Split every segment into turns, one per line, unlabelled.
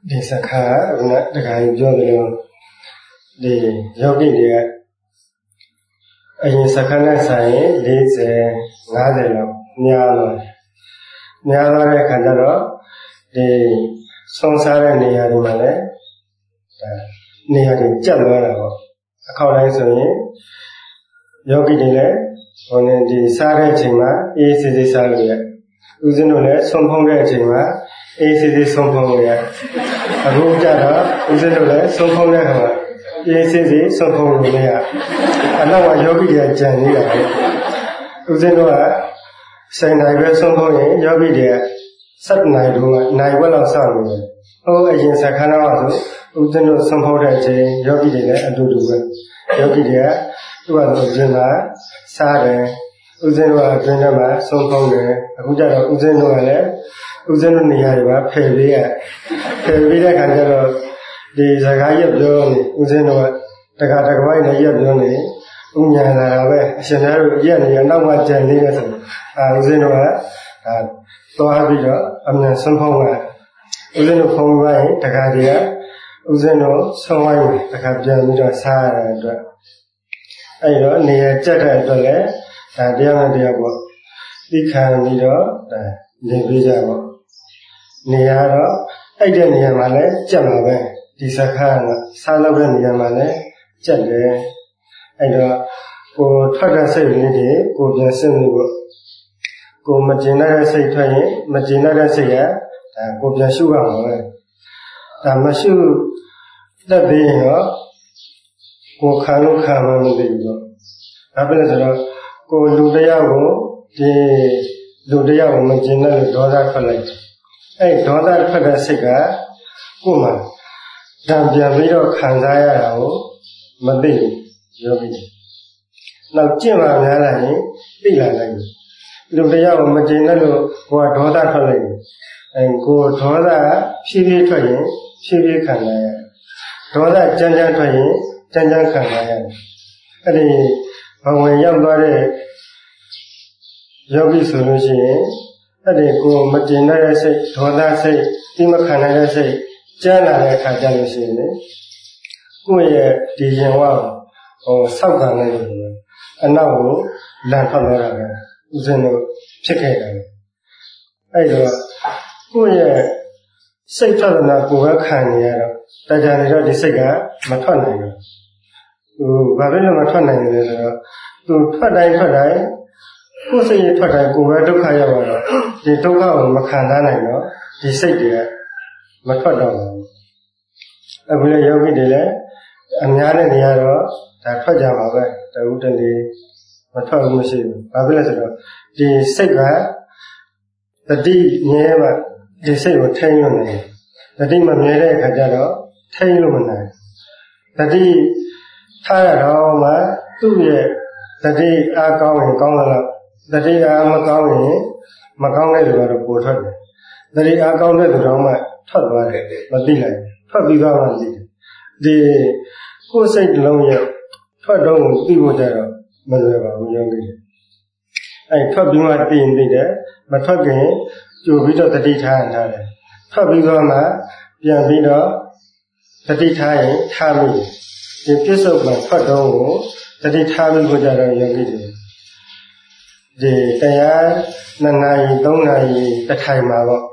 ဒီစခါကတခါပြောတယ်လို့ဒီယောဂီတွေကအရင်စခါနဲ့ဆိုင်ရင်40 50လောက်များသွားတဲ့အခါကျတော့ဒီဆုံးစားတဲ့နေရာတွေမှာလည်းနေရာတွေကျက်သွားတာပေါ့အခေါက်တိုင်းဆိုရင်ယောဂီတွေလည်းဒီစားတဲ့အချိန်မှာအေးစစ်စစ်စားလို့ရဦးဇင်းတို့လည်းဆုံးဖုံးတဲ့အချိန်မှာအေးစစ်စစ်ဆုံးဖုံးလို့ရအခုကြတော့ဦးဇင်းတို့လည်းဆုံးဖုံးတဲ့အခါမှာအေးစစ်စစ်ဆုံးဖုံးလို့မရအနောက်ကယောဂီတွေကကြံနေတာပဲဦးဇင်းတို့က7 နာရီပဲဆုံးဖုံးရင်ယောဂီတွေက7 နာရီတုန်းကနိုင်ဝက်လောက်စောင့်နေတယ်ဟိုအရင်စခန်းတော့ဆိုဦးဇင်းတို့ဆုံးဖုံးတဲ့အချိန်ယောဂီတွေလည်းအတူတူပဲယောဂီတွေကသူ့ဟာသူပြင်လာစားတယ်ဦးဇင်းတို့ကအတွင်းထဲမှာဆုံးဖုံးတယ်အခုကျတော့ဦးဇင်းတို့ကလည်းဦးဇင်းတို့နေရာတွေမှာဖယ်ပေးတဲ့ခါကျတော့ဒီစကားရက်ပြောနေဦးဇင်းတို့ကတခါဝိုင်းနဲ့ရက်ပြောနေဥညာလာတာပဲအရှင်သားတို့ရက်နေနောက်မှကြံနေတယ်ဆိုဦးဇင်းတို့ကသွားပြီးတော့အမြန်ဆုံးဖုံးလာဦးဇင်းတို့ဖုံးသွားရင်တခါတည်းကဦးဇင်းတို့ဆုံးဝိုင်းတခါပြန်ပြီးတော့စားရတဲ့အတွက်အဲ့တော့နေရာကျက်တဲ့အတွက်လည်းတရားနဲ့တရားပေါ့သိခံပြီးတော့နေပေးကြပေါ့နေရာတော့အဲ့တဲ့နေရာမှာလည်းကျက်မှာပဲဒီစခန်းကစားလောက်တဲ့နေရာမှာလည်းကျက်တယ်အဲ့တော့ကိုထွက်တဲ့စိတ်လေးတွေကိုပြန်စဉ်းပြီးပေါ့ကိုမကျင်တဲ့စိတ်ထွက်ရင်မကျင်တဲ့စိတ်ကကိုပြန်ရှုရမှာပဲမရှုတတ်သေးရင်တော့ကိုခံလို့ခံမှမသိဘူးပေါ့ဒါပဲဆိုတော့ကိုလူတယောက်ကိုမကျင်တဲ့ဒေါသထွက်လိုက်အဲ့ဒေါသထွက်တဲ့စိတ်ကကိုမှတံပြန်ပြီးတော့ခံစားရတာကိုမသိဘူးယောဂီနောက်ကျင့်မှများလာရင်သိလာနိုင်တယ်လူတယောက်ကိုမကျင်တဲ့လို့ကိုကဒေါသထွက်လိုက်တယ်ကိုဒေါသဖြည်းဖြည်းထွက်ရင်ဖြည်းဖြည်းခံရရတယ်ဒေါသကြမ်းကြမ်းထွက်ရင်ကြမ်းကြမ်းခံရရတယ်အဲ့ဒီဘဝင်ရောက်သွားတဲ့ယောဂီဆိုလို့ရှိရင်အဲ့ဒီကိုမကျင်တဲ့စိတ်ဒေါသစိတ်တိမခံနိုင်တဲ့စိတ်ကျမ်းလာတဲ့အခါကျလို့ရှိရင်ကိုယ့်ရဲ့ဒီရင်ဝဆောက်ခံလိုက်လို့အနောက်ကိုလန်ထွက်လာတာပဲဦးဇင်းတို့ဖြစ်ခဲ့တယ်အဲ့တော့ကိုယ့်ရဲ့စိတ်ထွက်လာကိုယ်ပဲခံနေရတော့တရားနေတော့ဒီစိတ်ကမထွက်နိုင်ဘူးဘာဖြစ်လို့မထွက်နိုင်လဲဆိုတော့သူထွက်တိုင်းကိုယ်စိတ်ရထွက်တိုင်းကိုယ်ပဲဒုက္ခရောက်တော့ဒီဒုက္ခကိုမခံစားနိုင်တော့ဒီစိတ်တွေကမထွက်တော့ဘူးအခုလည်းယောဂီတွေလည်းအများနဲ့နေရတော့ဒါထွက်ကြမှာပဲတဝူတလေမထွက်ဘူးမရှိဘူးဘာဖြစ်လဲဆိုတော့ဒီစိတ်ကတတိမြဲမှဒီစိတ်ကိုထိန်းလို့နေတတိမမြဲတဲ့အခါကျတော့ထိန်းလို့မနိုင်တတိထားရတော့မှသူ့ရဲ့တတိအားကောင်းရင်ကောင်းတော့တတိအားမကောင်းရင်မကောင်းတဲ့လူကတော့ပိုထွက်တယ်တတိအားကောင်းတဲ့လူတော့မှထွက်သွားတယ်မသိလိုက်ထွက်ပြီးသွားမှသိတယ်ဒီကိုယ်စိတ်လုံးရဲ့ထွက်တော့ကိုသိဖို့ကြတော့မလွယ်ပါဘူးယောဂီအဲ့ထွက်ပြီးမှသိရင်သိတယ်မထွက်ခင်ကြိုပြီးတော့တတိထားတယ်ထွက်ပြီးသွားမှပြန်ပြီးတော့တတိထားရင်ထားမိဒီပြစ္ဆုတ်မှာထွက်တော့ကိုတတိထားပြီးဖို့ကြတော့ယောဂီတွေဒီတရား2 နာရီ 3 နာရီတစ်ထိုင်မှာပေါ့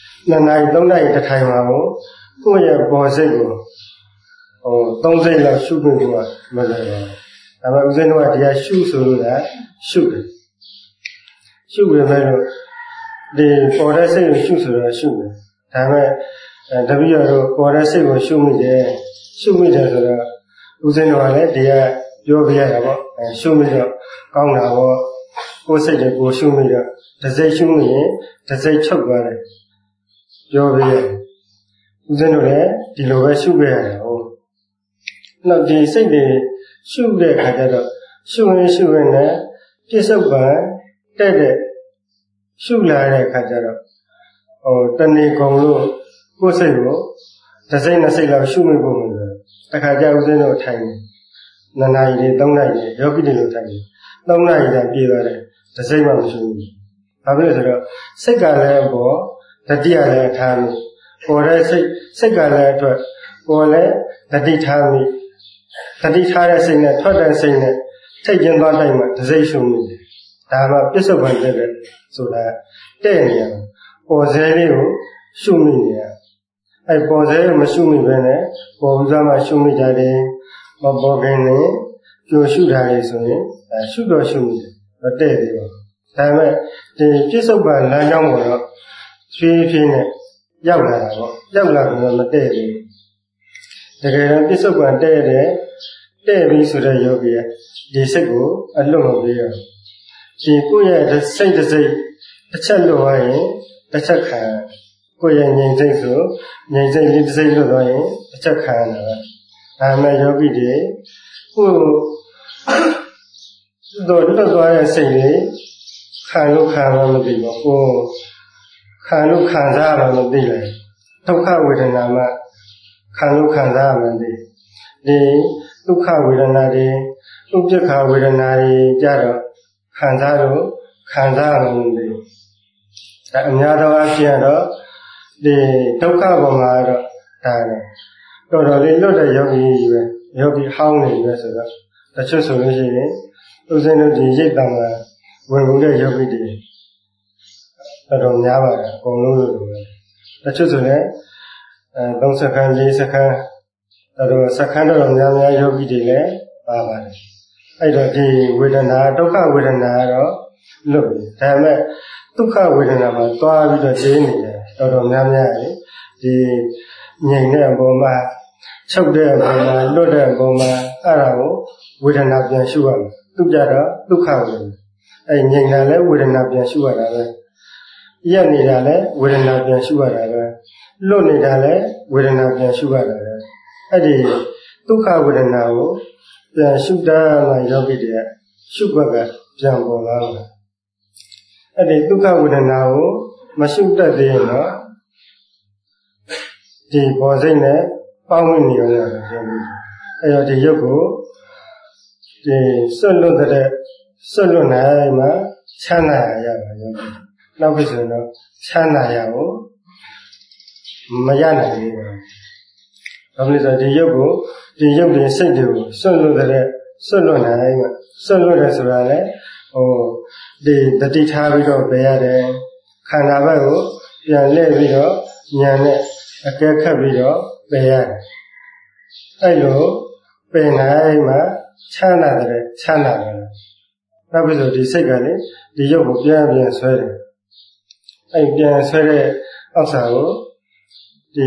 2 နာရီ 3 နာရီတစ်ထိုင်မှာကိုယ့်ရဲ့ပေါ်စိတ်ကို3 စိတ်လောက်ရှုဖို့ကမလွယ်ပါဘူးဒါပေမဲ့ဦးဇင်းတို့ကတရားရှုဆိုလို့ကရှုတယ်ရှုပေမဲ့လို့ဒီပေါ်တဲ့စိတ်ကိုရှုဆိုတော့ရှုတယ်ဒါပေမဲ့တပည့်တော်တို့ပေါ်တဲ့စိတ်ကိုရှုမိတယ်ဆိုတော့ဦးဇင်းတို့ကလည်းတရားပြောပြရတာပေါ့ရှုမိတော့ကောင်းတာပေါ့ကိုယ်စိတ်တွေကိုရှုမိတော့တစ်စိတ်ရှုမိရင်တစ်စိတ်ချုပ်သွားတယ်ပြောပြရဦးဇင်းတို့လည်းဒီလိုပဲရှုခဲ့ရတယ်ဟုတ်နောက်ဒီစိတ်တွေရှုတဲ့အခါကျတော့ရှုရင်နဲ့ပြစ္ဆုတ်ပံတဲ့ရှုလာတဲ့အခါကျတော့တဏီကုံလို့ကိုယ်စိတ်ကိုတစ်စိတ် 2 စိတ်လောက်ရှုမိဖို့မလိုတခါကျဦးဇင်းတို့ထိုင်တယ်2 နာရီ 3 နာရီယောဂီတွေလိုထိုင်တယ်3 နာရီတန်ပြေသွားတယ်တစ်စိတ်မှမရှုဘူးဘာဖြစ်လို့ဆိုတော့စိတ်ကလည်းပေါ်တတိယလည်းထားလို့ပေါ်တဲ့စိတ်ကလည်းအတွက်ပေါ်လဲတတိထားမိတတိထားတဲ့စိတ်နဲ့ထွက်တဲ့စိတ်နဲ့ထိတ်ကျင်းသွားတိုင်းမှာတစ်စိတ်ရှုံးမိတယ်ဒါမှပြစ္ဆုတ်ပန်တဲ့ဆိုတာတဲ့နေရပေါ်စဲလေးကိုရှုမိနေရအဲပေါ်စဲကိုမရှုမိဘဲနဲ့ပေါ်ဥစားမှရှုမိကြတယ်မပေါ်ခင်နဲ့ကြိုရှုတာလေဆိုရင်ရှုတော့ရှုမိတယ်မတဲ့သေးဘူးဒါပေမဲ့ဒီပြစ္ဆုတ်ပန်လမ်းကြောင်းကိုတော့ဖြည်းဖြည်းနဲ့ရောက်လာတာပေါ့ရောက်လာပြီးတော့မတဲ့ဘူးတကယ်တော့ပြစ္ဆုတ်ပန်တဲ့ပြီးဆိုတဲ့ယောဂီကဒီစိတ်ကိုအလွတ်မပေးရဒီကိုယ့်ရဲ့စိတ်တစ်စိတ်တစ်ချက်လွတ်သွားရင်တစ်ချက်ခံကိုယ့်ရဲ့ငြိမ်စိတ်ဆိုငြိမ်စိတ်လေးတစ်စိတ်လွတ်သွားရင်တစ်ချက်ခံရတာပဲဒါမှယောဂီတွေကိုယ်တော့လွတ်သွားတဲ့စိတ်လေးခံလို့ခံမှမသိဘူးကိုယ်ခံလို့ခံစားမှမသိလေဒုက္ခဝေဒနာမှခံလို့ခံစားမှမသိဒီဒုက္ခဝေဒနာတွေဥပ္ပခဝေဒနာတွေကြတော့ခံစားလို့ခံစားမှမသိဒါအများသောအားဖြင့်တော့ဒီဒုက္ခပေါ်မှာတော့ဒါတော်တော်လေးလွတ်တဲ့ယောဂီကြီးပဲယောဂီဟောင်းနေပဲဆိုတော့တချို့ဆိုလို့ရှိရင်ဥစဉ်တို့ဒီရိတ်တံမှာဝင်ကုန်တဲ့ယောဂီတွေတော်တော်များပါတယ်အကုန်လုံးလို့ပဲတချို့ဆိုလည်း3စက္ကန့်4စက္ကန့်တော်စက္ကန့်တော်များများယောဂီတွေလည်းပါပါတယ်အဲ့တော့ဒီဝေဒနာဒုက္ခဝေဒနာကတော့လွတ်ပြီဒါပေမဲ့ဒုက္ခဝေဒနာမှာတွားပြီးတော့ကျင်းနေတယ်တော်တော်များများဒီငြိမ်တဲ့အပေါ်မှာချုပ်တဲ့အပေါ်မှာလွတ်တဲ့အပေါ်မှာအဲ့ဒါကိုဝေဒနာပြန်ရှုရမယ်သူကြတော့ဒုက္ခဝေဒနာအဲ့ငြိမ်တာလည်းဝေဒနာပြန်ရှုရတာပဲရက်နေတာလည်းဝေဒနာပြန်ရှုရတာပဲလွတ်နေတာလည်းဝေဒနာပြန်ရှုရတာပဲအဲ့ဒီဒုက္ခဝေဒနာကိုပြန်ရှုတာမှယောဂီတွေကရှုဘက်ကပြန်ပေါ်လာတယ်အဲ့ဒီဒုက္ခဝေဒနာကိုမရှုတတ်သေးရင်တော့ဒီပေါ်စိတ်နဲ့ပေါင်းမိနေရတယ်ပြောလို့အဲ့တော့ဒီရုပ်ကိုဒီစွန့်လွတ်နိုင်မှချမ်းသာရပါယောဂီနောက်ပြီးဆိုရင်တော့ချမ်းသာရဖို့မရနိုင်ဘူးဘာလို့လဲဆိုတော့ဒီရုပ်တွေစိတ်တွေကိုစွန့်လွတ်နိုင်မှစွန့်လွတ်တယ်ဆိုတာလေဒီတတိထားပြီးတော့ပြရတယ်ခန္ဓာဘက်ကိုပြန်လှည့်ပြီးတော့ဉာဏ်နဲ့အကဲခတ်ပြီးတော့ပြရတယ်အဲ့လိုပြင်နိုင်မှချမ်းသာတယ်နောက်ပြီးဆိုဒီစိတ်ကလေဒီရုပ်ကိုပြန်ဆွဲတယ်အဲ့ပြန်ဆွဲတဲ့အောက်စာကိုဒီ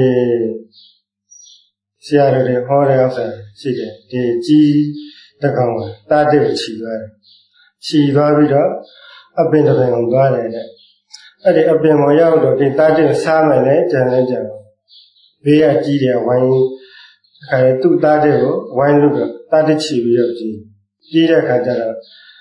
ဆရာတွေဟောတဲ့အောက်စာရှိတယ်ဒီကြီးတကောင်တားတဲ့ချီသွားတယ်ချီသွားပြီးတော့အပင်တစ်ပင်ကိုသွားတယ်တဲ့အဲ့ဒီအပင်ပေါ်ရောက်တော့ဒီတားတဲ့စားမယ်လေကြံဘေးကကြီးတယ်ဝိုင်းသူ့တားတဲ့ကိုဝိုင်းလို့တော့တားတဲ့ချီပြီးတော့ကြီးတဲ့ခါကျတော့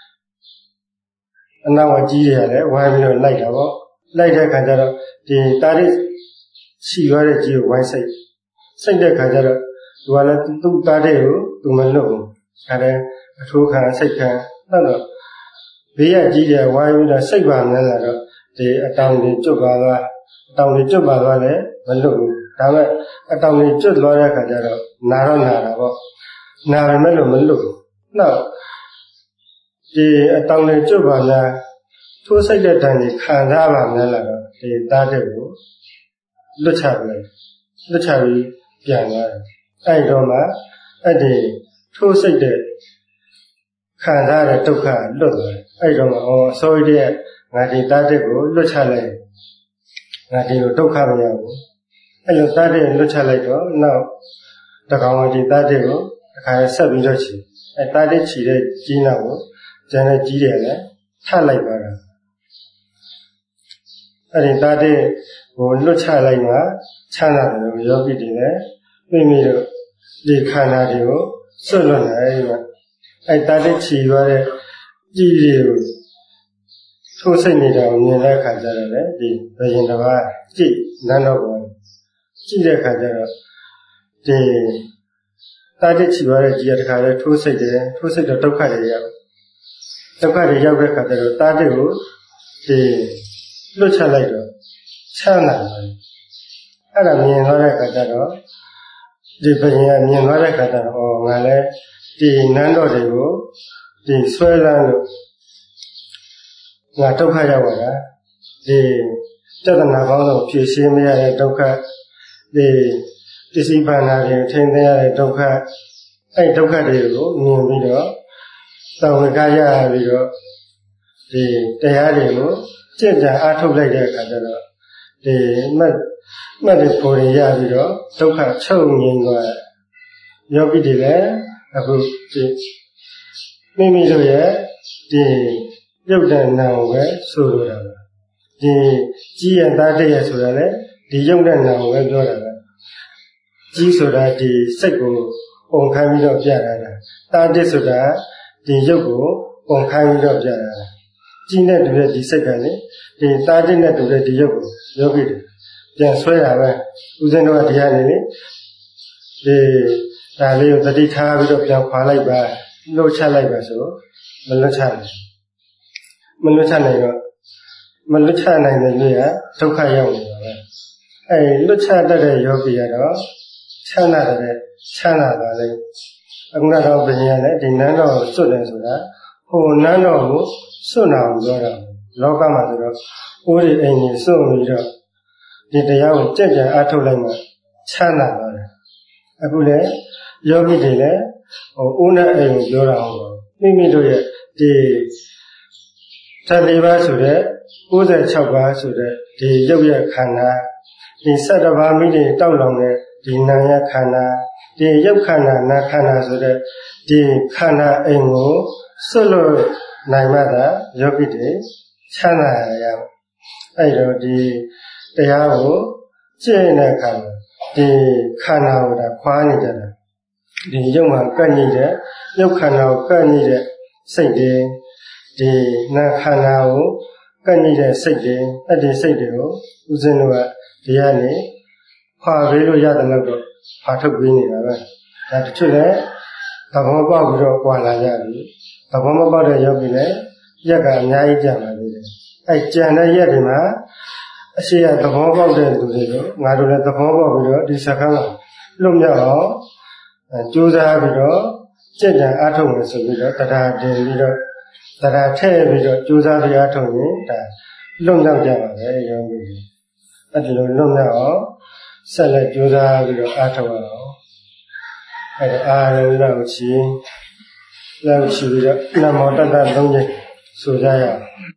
အနောက်ကကြီးတွေကလည်းဝိုင်းပြီးတော့လိုက်တာပေါ့လိုက်တဲ့ခါကျတော့ဒီတားတဲ့ချီသွားတဲ့ကြီးကိုဝိုင်းစိတ်တဲ့ခါကျတော့သူကလည်းသူ့တားတဲ့ကိုသူမလွတ်ဘူးဒါလည်းအထိုးခံစိတ်ခံတော့ဘေးကကြီးတယ်ဝိုင်းပြီးတော့စိတ်ပါနေလာတော့ဒီအတောင်တွေကျွတ်သွားလည်းမလွတ်ဘူးဒါပေမဲ့အတောင်တွေကျွတ်သွားတဲ့ခါကျတော့နာတာပေါ့နာပေမဲ့လို့မလွတ်ဘူးနောက်ဒီအတောင်တွေကျွတ်ပါလားထိုးစိတ်တဲ့တန်ကြီးခံစားပါမယ်လားတော့ဒီသားတဲ့ကိုလွတ်ချပြီးပြန်သွားတယ်အဲ့တော့မှအဲ့ဒီထိုးစိတ်တဲ့ခံစားတဲ့ဒုက္ခလွတ်သွားတယ်အဲ့တော့မှဆိုရတဲ့ငါဒီသားတဲ့ကိုလွတ်ချလိုက်ငါဒီလိုဒုက္ခမရဘူးအဲ့လိုသားတဲ့လွတ်ချလိုက်တော့နောက်တကောင်ကဒီသားတဲ့ကိုအခါဆက်ပြီးတော့ချီအဲ့သားတဲ့ချီတဲ့ကြီးနောက်ကိုကျန်တဲ့ကြီးတယ်လည်းထလိုက်ပါတာအဲ့ဒီသားတဲ့ကိုလွတ်ချလိုက်မှချမ်းသာတယ်လို့ယောဂီတွေလည်းမိတို့ဒီခန္ဓာတွေကိုစွန့်လွတ်နိုင်မှအဲ့သားတဲ့ချီသွားတဲ့ကြီးတွေကိုထိုးစိတ်နေတာကိုမြင်တဲ့အခါကျတော့လေဒီဘယင်တစ်ပါးကြည့်နန်းတော်ကိုကြည့်တဲ့အခါကျတော့ဒီတာတိချီသွားတဲ့ကြီးရတခါလေထိုးစိတ်တော့ဒုက္ခတွေရောက်တဲ့အခါကျတော့တာတိကိုဒီလွတ်ချလိုက်တော့ချမ်းသာတယ်အဲ့ဒါမြင်သွားတဲ့အခါကျတော့ဒီပညာမြင်သွားတဲ့အခါကျတော့ငါလည်းဒီနန်းတော်တွေကိုဒီဆွဲလန်းလို့ငါဒုက္ခရောက်လာတာဒီတဒနာပေါင်းစုံဖြည့်ရှင်းမရတဲ့ဒုက္ခဒီပစ္စည်းပန္နာတွေထိန်းသိမ်းရတဲ့ဒုက္ခအဲ့ဒုက္ခတွေကိုမြင်ပြီးတော့သံဝေကရပြီးတော့ဒီတရားတွေကိုကြင်ကြံအားထုတ်လိုက်တဲ့အခါကျတော့ဒီမှတ်တွေပေါ်ရပြီးတော့ဒုက္ခချုပ်ငြိမ်းသွားယောဂီတွေလည်းအခုဒီမိမိတို့ရဲ့ဒီရုပ်တဏ္ဍာကိုပဲဆိုလိုတာပဲဒီကြီးရသားတရဆိုတာလေဒီရုပ်တဏ္ဍာကိုပဲပြောတာပဲကြီးဆိုတာဒီစိတ်ကိုပုံခိုင်းပြီးတော့ပြတာတာတစ်ဆိုတာဒီရုပ်ကိုပုံခိုင်းပြီးတော့ပြတာကြီးနဲ့တူတဲ့ဒီစိတ်ကလေဒီတာတစ်နဲ့တူတဲ့ဒီရုပ်ကိုယောဂီတွေပြန်ဆွဲတာပဲဦးဇင်းတို့ကတရားနေလေဒီဒါလေးကိုတတိထားပြီးတော့ပြန်ခွာလိုက်ပါလှုပ်ချလိုက်ပါဆိုမလွတ်ချနိုင်မလွတ်ချနိုင်တော့မလွတ်ချနိုင်တဲ့နေ့ကဒုက္ခရောက်နေတာပဲအဲလွတ်ချတတ်တဲ့ယောဂီကတော့ချမ်းသာတယ်ချမ်းသာပါလေအခုတော့ဘုရားလည်းဒီနန်းတော်ကိုစွတ်တယ်ဆိုတာဟိုနန်းတော်ကိုစွတ်နာအောင်ပြောတာလောကမှာဆိုတော့ဦးရိအိမ်ကြီးစွတ်ပြီးတော့ဒီတရားကိုကြက်ကြံအားထုတ်လိုက်မှချမ်းသာပါတယ်အခုလည်းယောဂီတွေလည်းဦးနဲ့အိမ်ကိုပြောတာဟုတ်ပါမိမိတို့ရဲ့ဒီ14ပါးဆိုတဲ့96ပါးဆိုတဲ့ဒီရုပ်ရခန္ဓာဒီ17ပါးမိတွေတောက်လောင်တဲ့ဒီနာယခန္ဓာဒီရုပ်ခန္ဓာနာခန္ဓာဆိုတဲ့ဒီခန္ဓာအိမ်ကိုစွတ်လို့နိုင်မှသာယောဂီတွေချမ်းသာရမယ်အဲ့တော့ဒီတရားကိုကျင့်တဲ့အခါမှာဒီခန္ဓာကိုဒါခွာနေကြတာဒီရုပ်မှာကပ်နေတဲ့ရုပ်ခန္ဓာကိုကပ်နေတဲ့စိတ်တွေဒီနာခန္ဓာကိုကပ်နေတဲ့စိတ်တွေအဲ့ဒီစိတ်တွေကိုဦးဇင်းတို့ကဒီကနေခွာပေးလို့ရတယ်လို့တော့ခွာထုတ်ပေးနေတာပဲဒါတချို့လည်းသဘောပေါက်ပြီးတော့ကြွာလာကြပြီသဘောမပေါက်တဲ့ယောဂီလည်းရက်ကအများကြီးကြာပါသေးတယ်အဲ့ကြံတဲ့ရက်တွေမှာအရှိရသဘောပေါက်တဲ့လူတွေကိုငါတို့လည်းသဘောပေါက်ပြီးတော့ဒီစကားကလွတ်မြောက်အောင်ကြိုးစားပြီးတော့ကြင်ကြံအားထုတ်မယ်ဆိုပြီးတော့တရားတင်ပြီးတော့တရားထည့်ပြီးတော့ကြိုးစားပြီးအားထုတ်ရင်ဒါလွတ်မြောက်ကြပါပဲယောဂီတွေအဲ့ဒီလိုလွတ်မြောက်အောင်ဆက်လက်ကြိုးစားပြီးတော့အားထုတ်အောင်အဲ့ဒါအားလုံးလောက်ရှိပြီးတော့နမောတတ္တသုံးချက်ဆိုကြရအောင်